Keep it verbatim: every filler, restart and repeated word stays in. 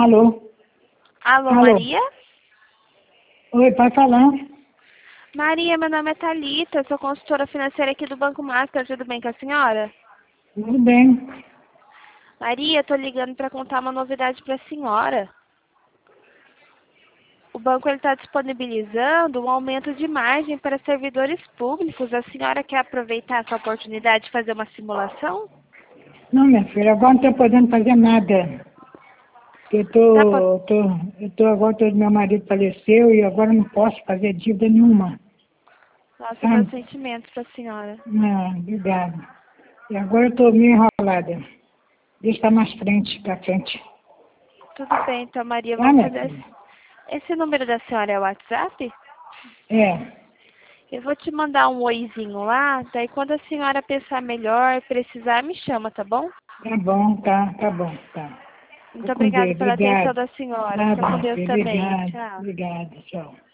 Alô? Alô, Alô? Maria? Oi, pode falar? Maria, meu nome é Thalita, sou consultora financeira aqui do Banco Master, tudo bem com a senhora? Tudo bem. Maria, estou ligando para contar uma novidade para a senhora. O banco está disponibilizando um aumento de margem para servidores públicos. A senhora quer aproveitar essa oportunidade de fazer uma simulação? Não, minha filha, agora não estou podendo fazer nada. Eu Tá, po- tô, tô, eu tô agora, tô, meu marido faleceu e agora não posso fazer dívida nenhuma. Nossa, meus Sabe? sentimentos para a senhora. Não, obrigada. E agora eu estou meio enrolada. Deixa estar mais frente, para frente. Tudo bem, então, Maria, Tá, vamos minha fazer... filha? Esse número da senhora é o WhatsApp? É, Eu vou te mandar um oizinho lá, daí quando a senhora pensar melhor, precisar, me chama, tá bom? tá bom, tá, tá bom, tá. Muito Fica com obrigada Deus, pela atenção obrigada. da senhora. Tá Fica bom, com Deus filha, também. obrigada, Tchau. obrigada, tchau.